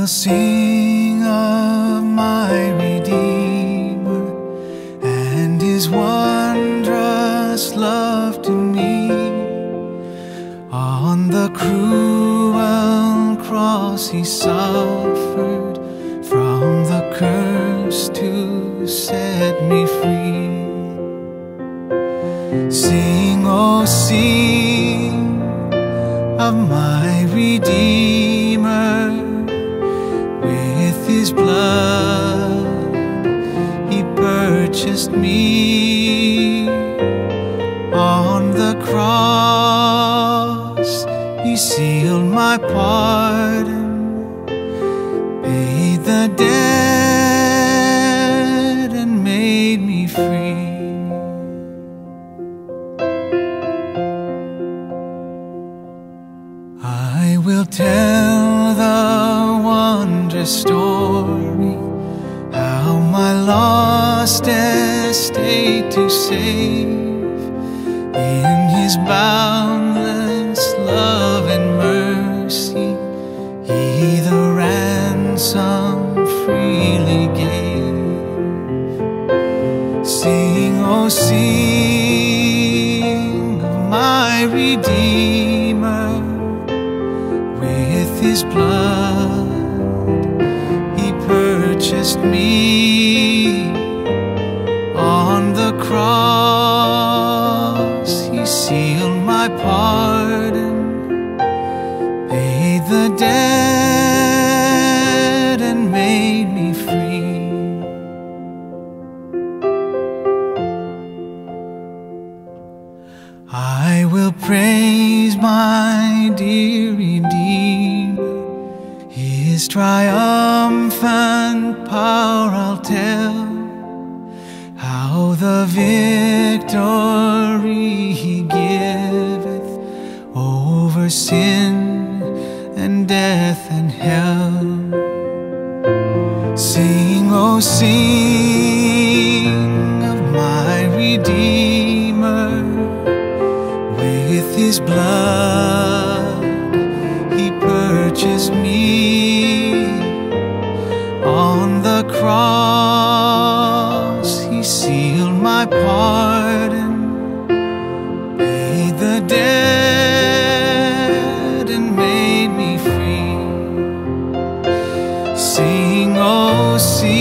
will sing of my Redeemer and His wondrous love to me. On the cruel cross He suffered from the curse to set me free. Sing, oh sing of my Redeemer. With His blood He purchased me. On the cross He sealed my pardon, paid the debt and made me free. I will tell the wondrous story, how my lost estate to save. In His boundless love and mercy He the ransom freely gave. Sing, oh sing of my Redeemer. With His blood He purchased me. On the cross He sealed my pardon, paid the debt and made me free. I will praise my dear Redeemer, His triumphant power I'll tell, how the victory He giveth over sin and death and hell. Sing, oh sing of my Redeemer. With His blood He purchased me. On the cross He sealed my pardon, paid the debt and made me free. Sing, oh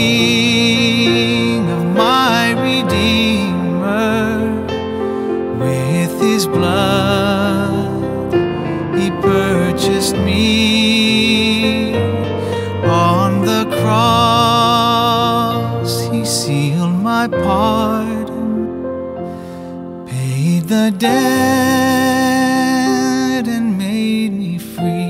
sing of my Redeemer. With His blood He purchased me. On the cross He sealed my pardon, paid the debt and made me free.